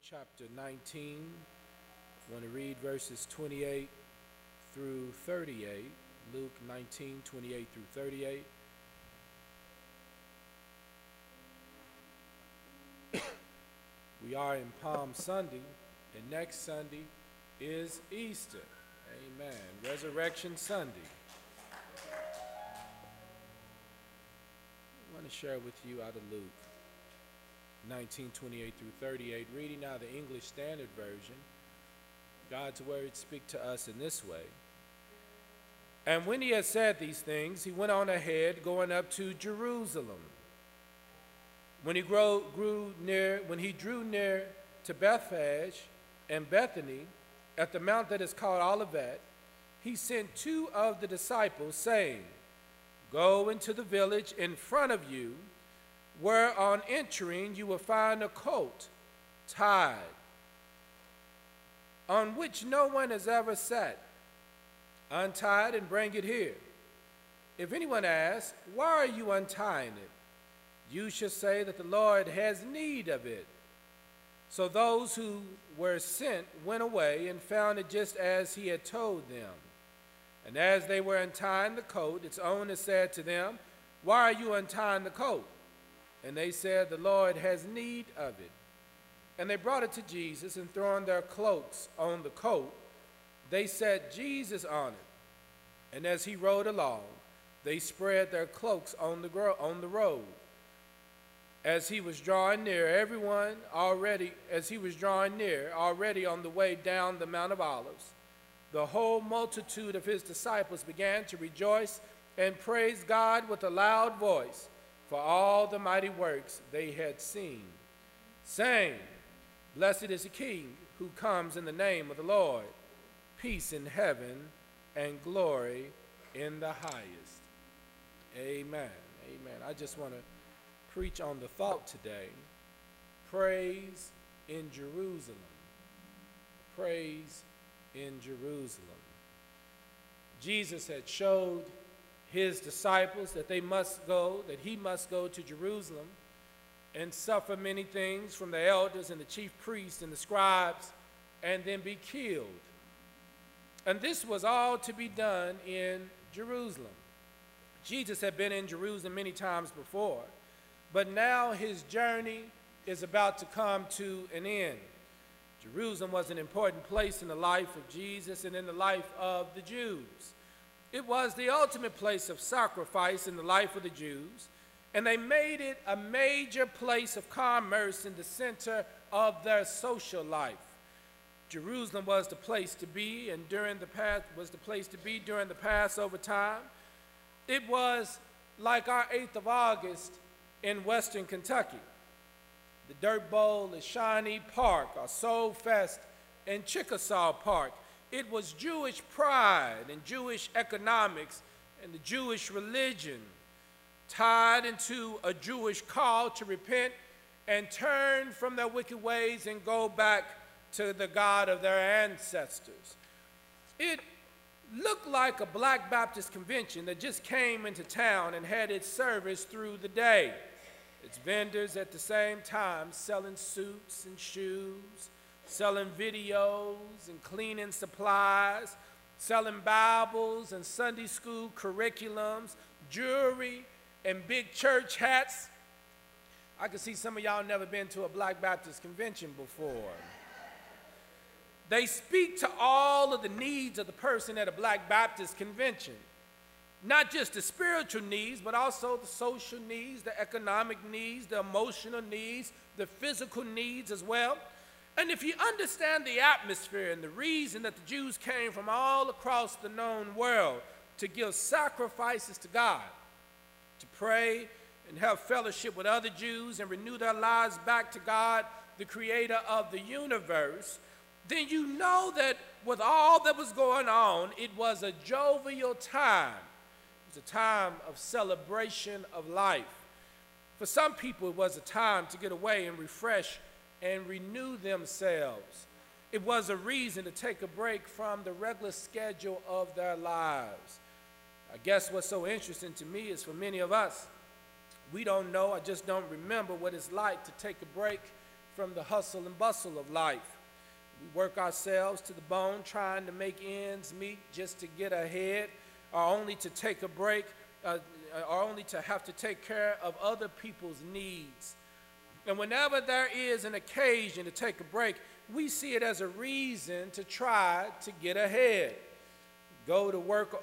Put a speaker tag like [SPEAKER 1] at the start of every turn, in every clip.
[SPEAKER 1] chapter 19. I want to read verses 28 through 38. Luke 19, 28 through 38. We are in Palm Sunday, and next Sunday is Easter. Amen. Resurrection Sunday. I want to share with you out of Luke 19, 28 through 38, reading now the English Standard Version. God's words speak to us in this way. And when he had said these things, he went on ahead, going up to Jerusalem. When he drew near to Bethphage and Bethany, at the mount that is called Olivet, he sent two of the disciples, saying, Go into the village in front of you, where on entering you will find a colt tied, on which no one has ever sat. Untie it and bring it here. If anyone asks, Why are you untying it? You shall say that the Lord has need of it. So those who were sent went away and found it just as he had told them. And as they were untying the coat, its owner said to them, Why are you untying the coat? And they said, The Lord has need of it. And they brought it to Jesus, and throwing their cloaks on the coat, they set Jesus on it. And as he rode along, they spread their cloaks on the road. As he was drawing near, already on the way down the Mount of Olives, the whole multitude of his disciples began to rejoice and praise God with a loud voice for all the mighty works they had seen, saying, Blessed is the King who comes in the name of the Lord, peace in heaven and glory in the highest. Amen. Amen. I just want to preach on the thought today, praise in Jerusalem. Praise in Jerusalem. Jesus had showed his disciples that he must go to Jerusalem and suffer many things from the elders and the chief priests and the scribes, and then be killed. And this was all to be done in Jerusalem. Jesus had been in Jerusalem many times before, but now his journey is about to come to an end. Jerusalem was an important place in the life of Jesus and in the life of the Jews. It was the ultimate place of sacrifice in the life of the Jews, and they made it a major place of commerce in the center of their social life. Jerusalem was the place to be, and during the Passover time. It was like our 8th of August in western Kentucky. The Dirt Bowl, the Shawnee Park, or Soul Fest in Chickasaw Park. It was Jewish pride and Jewish economics and the Jewish religion tied into a Jewish call to repent and turn from their wicked ways and go back to the God of their ancestors. It looked like a Black Baptist convention that just came into town and had its service through the day. Its vendors at the same time selling suits and shoes, selling videos and cleaning supplies, selling Bibles and Sunday school curriculums, jewelry and big church hats. I can see some of y'all never been to a Black Baptist convention before. They speak to all of the needs of the person at a Black Baptist convention. Not just the spiritual needs, but also the social needs, the economic needs, the emotional needs, the physical needs as well. And if you understand the atmosphere and the reason that the Jews came from all across the known world to give sacrifices to God, to pray and have fellowship with other Jews and renew their lives back to God, the creator of the universe, then you know that with all that was going on, it was a jovial time. It was a time of celebration of life. For some people, it was a time to get away and refresh and renew themselves. It was a reason to take a break from the regular schedule of their lives. I guess what's so interesting to me is for many of us, we don't know, I just don't remember what it's like to take a break from the hustle and bustle of life. We work ourselves to the bone trying to make ends meet just to get ahead, or only to take a break, or only to have to take care of other people's needs. And whenever there is an occasion to take a break, we see it as a reason to try to get ahead. Go to work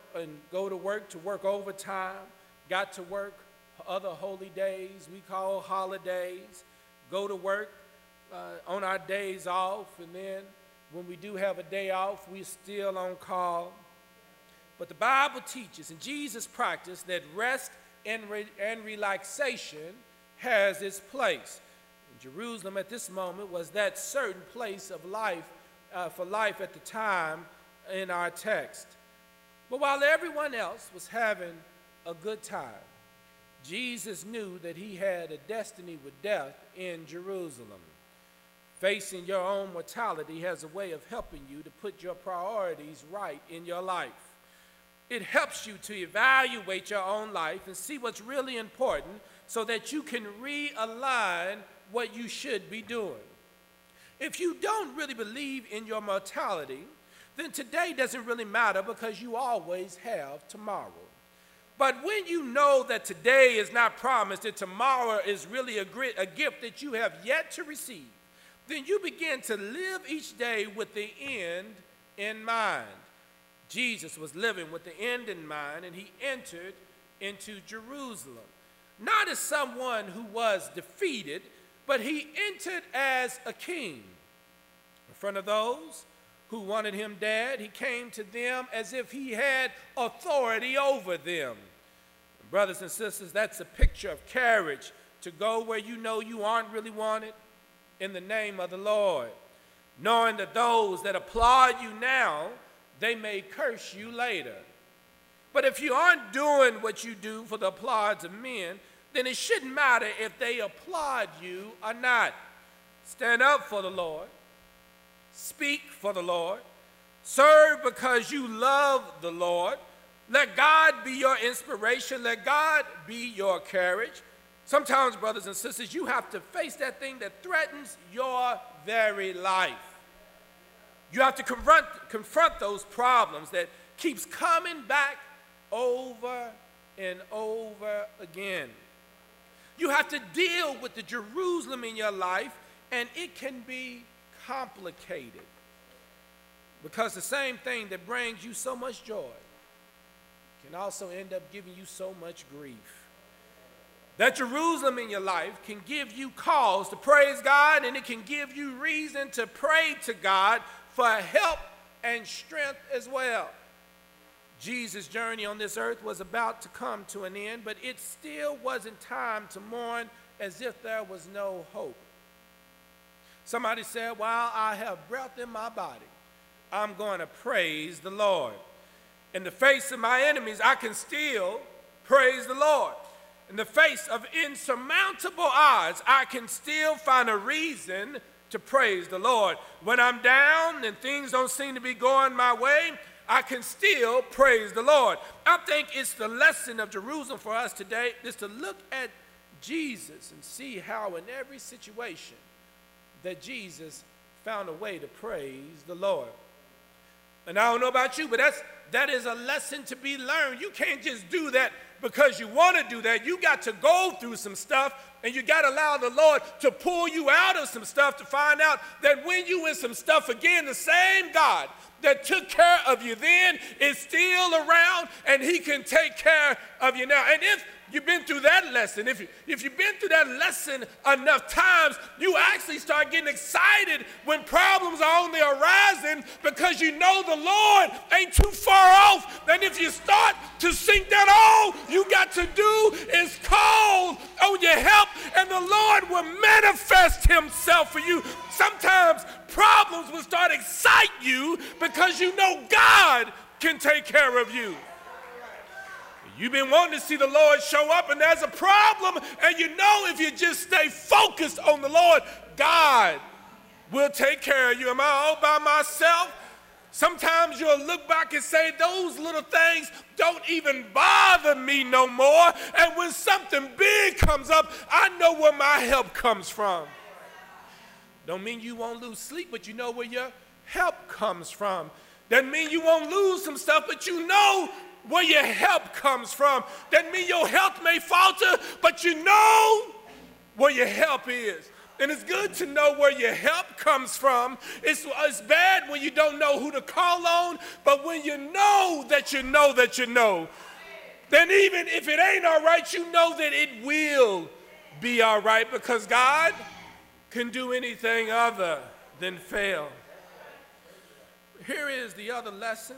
[SPEAKER 1] to work overtime, got to work other holy days we call holidays, go to work on our days off, and then when we do have a day off, we're still on call. But the Bible teaches, and Jesus practiced, that rest and relaxation has its place. And Jerusalem at this moment was that certain place of life, for life at the time in our text. But while everyone else was having a good time, Jesus knew that he had a destiny with death in Jerusalem. Facing your own mortality has a way of helping you to put your priorities right in your life. It helps you to evaluate your own life and see what's really important so that you can realign what you should be doing. If you don't really believe in your mortality, then today doesn't really matter because you always have tomorrow. But when you know that today is not promised and tomorrow is really a gift that you have yet to receive, then you begin to live each day with the end in mind. Jesus was living with the end in mind, and he entered into Jerusalem, not as someone who was defeated, but he entered as a king. In front of those who wanted him dead, he came to them as if he had authority over them. Brothers and sisters, that's a picture of courage to go where you know you aren't really wanted in the name of the Lord, knowing that those that applaud you now, they may curse you later. But if you aren't doing what you do for the applause of men, then it shouldn't matter if they applaud you or not. Stand up for the Lord. Speak for the Lord. Serve because you love the Lord. Let God be your inspiration. Let God be your courage. Sometimes, brothers and sisters, you have to face that thing that threatens your very life. You have to confront those problems that keeps coming back over and over again. You have to deal with the Jerusalem in your life, and it can be complicated because the same thing that brings you so much joy can also end up giving you so much grief. That Jerusalem in your life can give you cause to praise God, and it can give you reason to pray to God for help and strength as well. Jesus' journey on this earth was about to come to an end, but it still wasn't time to mourn as if there was no hope. Somebody said, while I have breath in my body, I'm going to praise the Lord. In the face of my enemies, I can still praise the Lord. In the face of insurmountable odds, I can still find a reason to praise the Lord. When I'm down and things don't seem to be going my way, I can still praise the Lord. I think it's the lesson of Jerusalem for us today is to look at Jesus and see how in every situation that Jesus found a way to praise the Lord. And I don't know about you, but that is a lesson to be learned. You can't just do that because you want to do that. You got to go through some stuff, and you got to allow the Lord to pull you out of some stuff to find out that when you in some stuff again, the same God that took care of you then is still around, and he can take care of you now. And if you've been through that lesson, if you've been through that lesson enough times, you actually start getting excited when problems are on the horizon because you know the Lord ain't too far off. And if you start to think that all you got to do is call on your help, and the Lord will manifest himself for you. Sometimes problems will start to excite you because you know God can take care of you. You've been wanting to see the Lord show up, and there's a problem, and you know if you just stay focused on the Lord, God will take care of you. Am I all by myself? Sometimes you'll look back and say, those little things don't even bother me no more. And when something big comes up, I know where my help comes from. Don't mean you won't lose sleep, but you know where your help comes from. Doesn't mean you won't lose some stuff, but you know where your help comes from. Doesn't mean your health may falter, but you know where your help is. And it's good to know where your help comes from. It's bad when you don't know who to call on, but when you know that you know that you know, then even if it ain't all right, you know that it will be all right, because God can do anything other than fail. Here is the other lesson.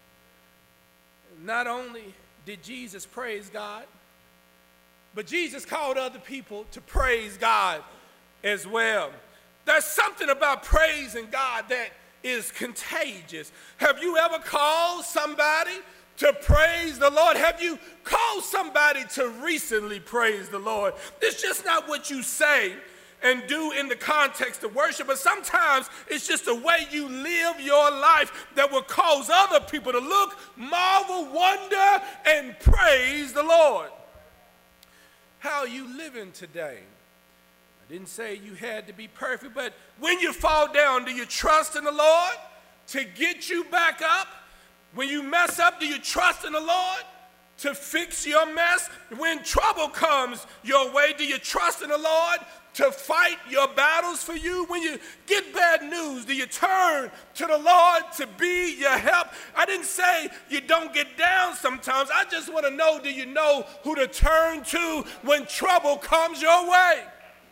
[SPEAKER 1] Not only did Jesus praise God, but Jesus called other people to praise God as well. There's something about praising God that is contagious. Have you ever called somebody to praise the Lord? Have you called somebody to recently praise the Lord? It's just not what you say and do in the context of worship, but sometimes it's just the way you live your life that will cause other people to look, marvel, wonder, and praise the Lord. How are you living today? I didn't say you had to be perfect, but when you fall down, do you trust in the Lord to get you back up? When you mess up, do you trust in the Lord to fix your mess? When trouble comes your way, do you trust in the Lord to fight your battles for you? When you get bad news, do you turn to the Lord to be your help? I didn't say you don't get down sometimes. I just want to know, do you know who to turn to when trouble comes your way?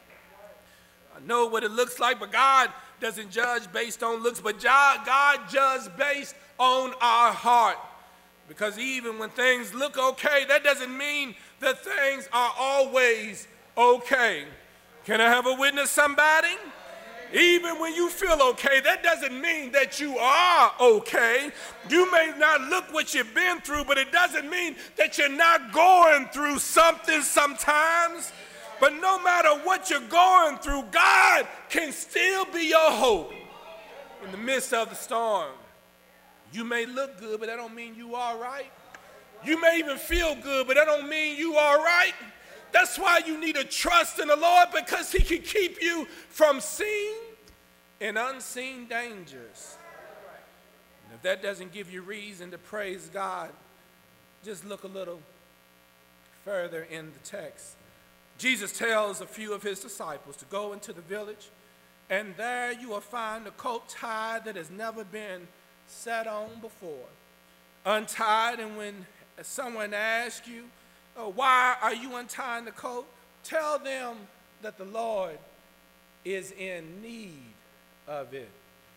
[SPEAKER 1] I know what it looks like, but God doesn't judge based on looks, but God judges based on our heart. Because even when things look okay, that doesn't mean that things are always okay. Can I have a witness, somebody? Even when you feel okay, that doesn't mean that you are okay. You may not look what you've been through, but it doesn't mean that you're not going through something sometimes. But no matter what you're going through, God can still be your hope in the midst of the storm. You may look good, but that don't mean you all right. You may even feel good, but that don't mean you all right. That's why you need to trust in the Lord, because he can keep you from seen and unseen dangers. And if that doesn't give you reason to praise God, just look a little further in the text. Jesus tells a few of his disciples to go into the village, and there you will find a coat tied that has never been sat on before. Untied, and when someone asks you, why are you untying the coat? Tell them that the Lord is in need of it.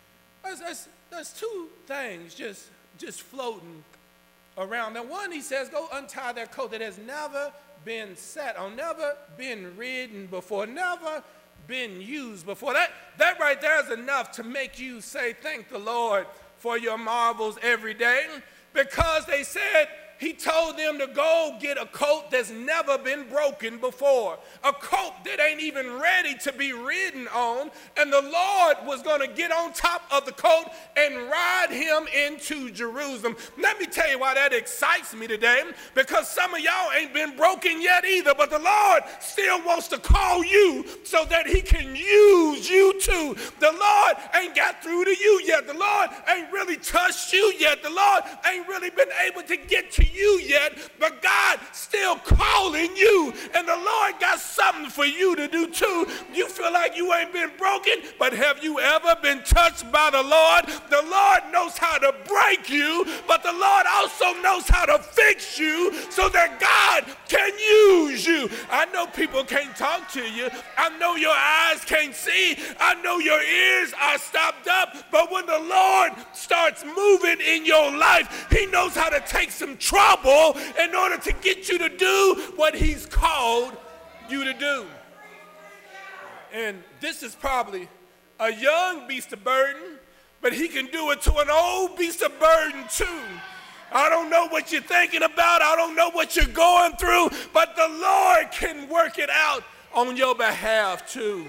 [SPEAKER 1] There's two things just floating around. Now, one, he says, go untie that coat that has never been sat on, never been ridden before, never been used before. That right there is enough to make you say, thank the Lord for your marvels every day, because they said, he told them to go get a coat that's never been broken before, a coat that ain't even ready to be ridden on, and the Lord was going to get on top of the coat and ride him into Jerusalem. Let me tell you why that excites me today, because some of y'all ain't been broken yet either, but the Lord still wants to call you so that he can use you too. The Lord ain't got through to you yet. The Lord ain't really touched you yet. The Lord ain't really been able to get to you yet, but God still calling you, and the Lord got something for you to do too. You feel like you ain't been broken, but have you ever been touched by the Lord? The Lord knows how to break you, but the Lord also knows how to fix you so that God can use you. I know people can't talk to you. I know your eyes can't see. I know your ears are stopped up, but when the Lord starts moving in your life, he knows how to take some trouble in order to get you to do what he's called you to do. And this is probably a young beast of burden, but he can do it to an old beast of burden too. I don't know what you're thinking about. I don't know what you're going through, but the Lord can work it out on your behalf too.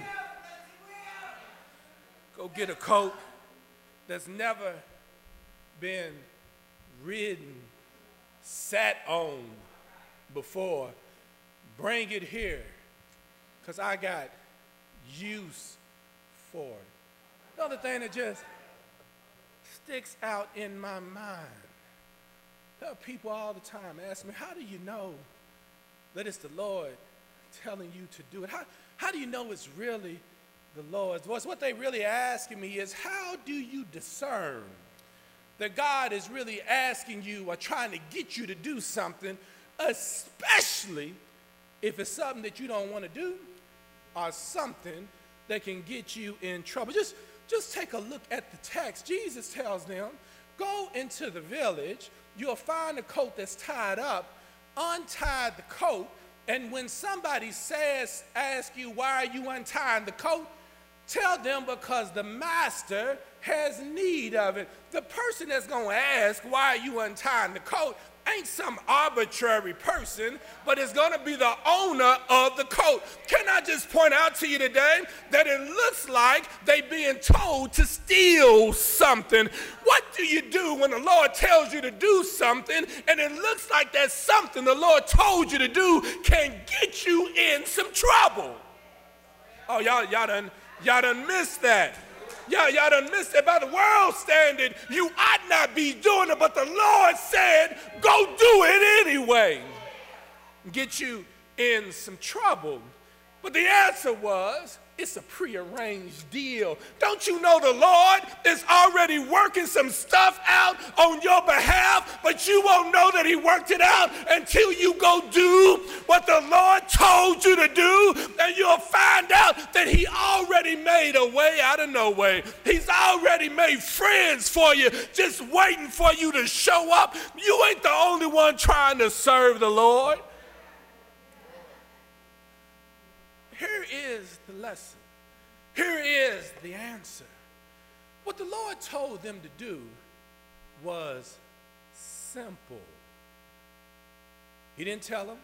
[SPEAKER 1] Go get a coat that's never been ridden, sat on before. Bring it here, because I got use for it. The other thing that just sticks out in my mind, there are people all the time ask me, how do you know that it's the Lord telling you to do it? How do you know it's really the Lord's voice? What they really asking me is, how do you discern that God is really asking you or trying to get you to do something, especially if it's something that you don't want to do or something that can get you in trouble? Just take a look at the text. Jesus tells them, go into the village, you'll find a coat that's tied up, untie the coat, and when somebody ask you, why are you untying the coat? Tell them because the master has need of it. The person that's going to ask, why are you untying the coat, ain't some arbitrary person, but it's going to be the owner of the coat. Can I just point out to you today that it looks like they being told to steal something? What do you do when the Lord tells you to do something and it looks like that something the Lord told you to do can get you in some trouble? Oh, y'all done missed that. Y'all done missed it. By the world standard, you ought not be doing it, but the Lord said, go do it anyway. Get you in some trouble. But the answer was, it's a prearranged deal. Don't you know the Lord is already working some stuff out on your behalf, but you won't know that he worked it out until you go do what the Lord told you to do, and you'll find out that he already made a way out of no way. He's already made friends for you, just waiting for you to show up. You ain't the only one trying to serve the Lord. Here is the lesson. Here is the answer. What the Lord told them to do was simple. He didn't tell them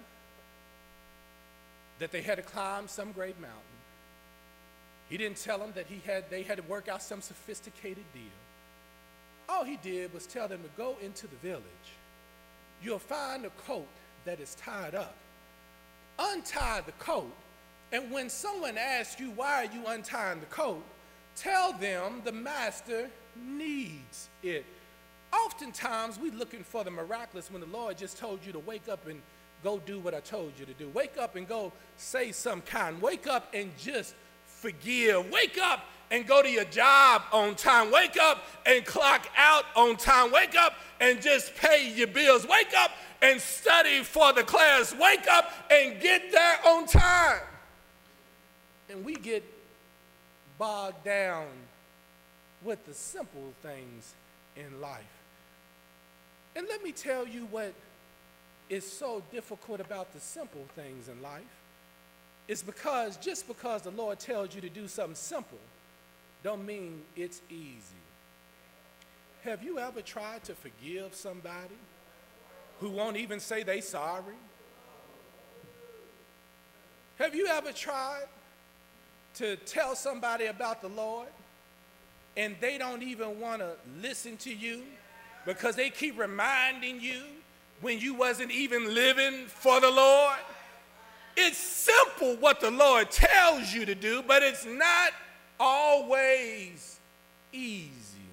[SPEAKER 1] that they had to climb some great mountain. He didn't tell them that they had to work out some sophisticated deal. All he did was tell them to go into the village. You'll find a coat that is tied up. Untie the coat. And when someone asks you, why are you untying the coat, tell them the master needs it. Oftentimes, we're looking for the miraculous when the Lord just told you to wake up and go do what I told you to do. Wake up and go say some kind. Wake up and just forgive. Wake up and go to your job on time. Wake up and clock out on time. Wake up and just pay your bills. Wake up and study for the class. Wake up and get there on time. And we get bogged down with the simple things in life. And let me tell you what is so difficult about the simple things in life. It's because just because the Lord tells you to do something simple, don't mean it's easy. Have you ever tried to forgive somebody who won't even say they sorry? Have you ever tried to tell somebody about the Lord and they don't even want to listen to you because they keep reminding you when you wasn't even living for the Lord? It's simple what the Lord tells you to do, but it's not always easy.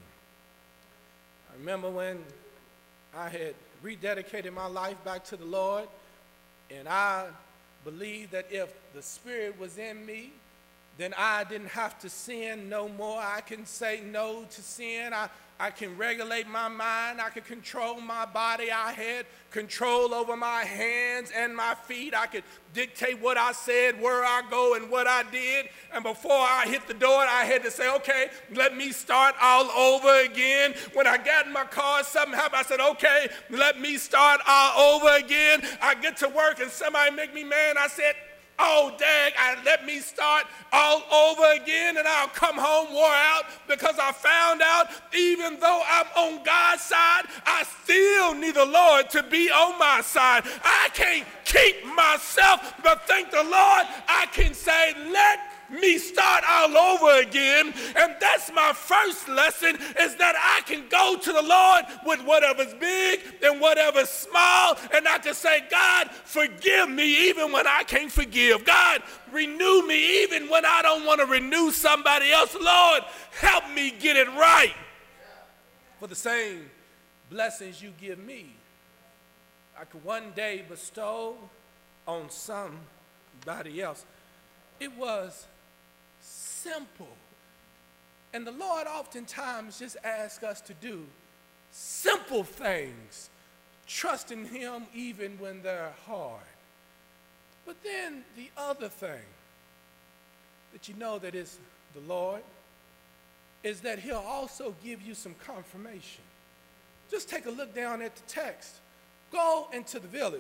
[SPEAKER 1] I remember when I had rededicated my life back to the Lord, and I believed that if the Spirit was in me, then I didn't have to sin no more. I can say no to sin. I can regulate my mind. I can control my body. I had control over my hands and my feet. I could dictate what I said, where I go, and what I did. And before I hit the door, I had to say, okay, let me start all over again. When I got in my car, something happened. I said, okay, let me start all over again. I get to work and somebody make me mad. I said, oh, dang, let me start all over again, and I'll come home wore out because I found out even though I'm on God's side, I still need the Lord to be on my side. I can't keep myself, but thank the Lord, I can say, let me start all over again. And that's my first lesson, is that I can go to the Lord with whatever's big and whatever's small, and I can say, God, forgive me even when I can't forgive. God, renew me even when I don't want to renew somebody else. Lord, help me get it right. For the same blessings you give me, I could one day bestow on somebody else. It was simple. And the Lord oftentimes just asks us to do simple things, trusting him even when they're hard. But then the other thing that you know that is the Lord is that he'll also give you some confirmation. Just take a look down at the text. Go into the village,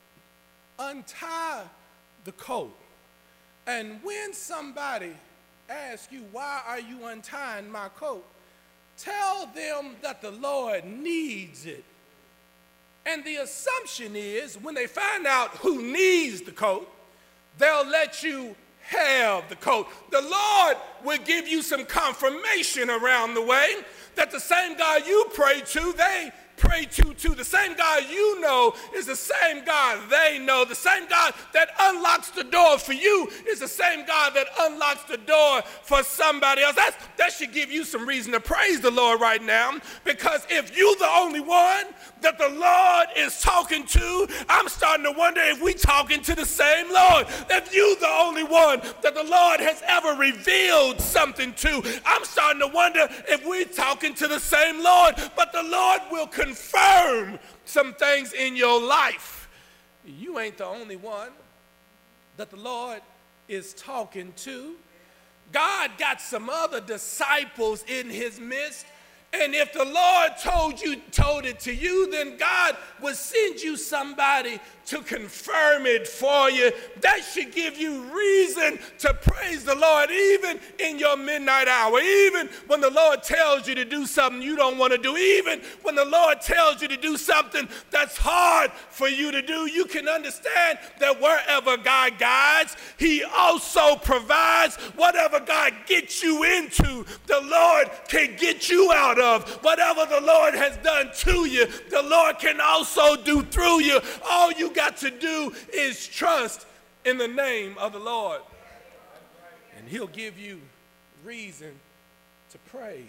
[SPEAKER 1] untie the coat, and when somebody asks you, why are you untying my coat? Tell them that the Lord needs it. And the assumption is when they find out who needs the coat, they'll let you have the coat. The Lord will give you some confirmation around the way that the same God you pray to, they pray to. The same God you know is the same God they know. The same God that unlocks the door for you is the same God that unlocks the door for somebody else. That should give you some reason to praise the Lord right now, because if you're the only one that the Lord is talking to, I'm starting to wonder if we talking to the same Lord. If you're the only one that the Lord has ever revealed something to, I'm starting to wonder if we're talking to the same Lord. But the Lord will confirm some things in your life. You ain't the only one that the Lord is talking to. God got some other disciples in his midst. And if the Lord told it to you, then God will send you somebody to confirm it for you. That should give you reason to praise the Lord, even in your midnight hour, even when the Lord tells you to do something you don't want to do, even when the Lord tells you to do something that's hard for you to do. You can understand that wherever God guides, he also provides. Whatever God gets you into, the Lord can get you out of. Whatever the Lord has done to you, the Lord can also do through you. All you got to do is trust in the name of the Lord, and he'll give you reason to praise.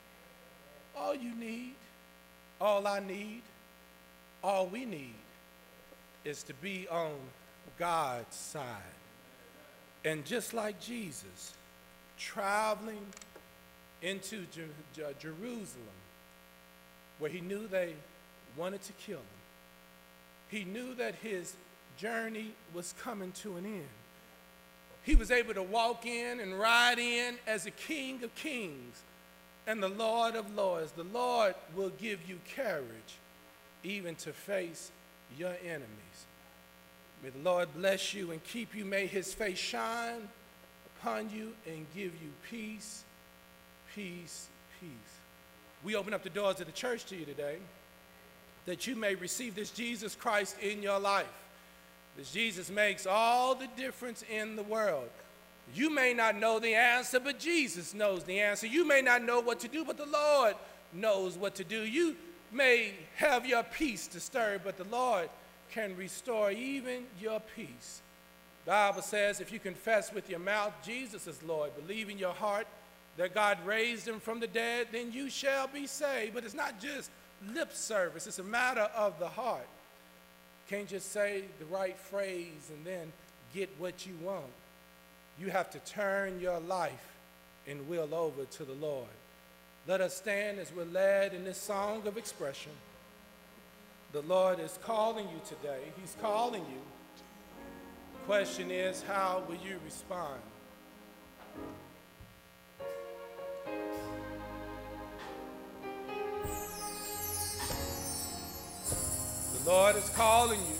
[SPEAKER 1] All you need, all I need, all we need is to be on God's side. And just like Jesus traveling into Jerusalem, where he knew they wanted to kill him, he knew that his journey was coming to an end. He was able to walk in and ride in as a King of Kings and the Lord of Lords. The Lord will give you courage even to face your enemies. May the Lord bless you and keep you. May his face shine upon you and give you peace, peace, peace. We open up the doors of the church to you today, that you may receive this Jesus Christ in your life. This Jesus makes all the difference in the world. You may not know the answer, but Jesus knows the answer. You may not know what to do, but the Lord knows what to do. You may have your peace disturbed, but the Lord can restore even your peace. The Bible says if you confess with your mouth Jesus is Lord, believe in your heart that God raised him from the dead, then you shall be saved. But it's not just lip service, it's a matter of the heart. You can't just say the right phrase and then get what you want. You have to turn your life and will over to the Lord. Let us stand as we're led in this song of expression. The Lord is calling you today. He's calling you. The question is, how will you respond? The Lord is calling you.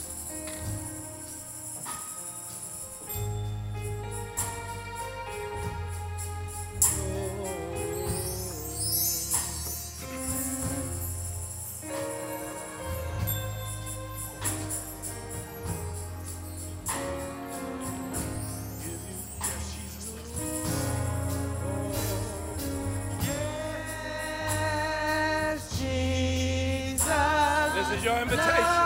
[SPEAKER 1] your invitation.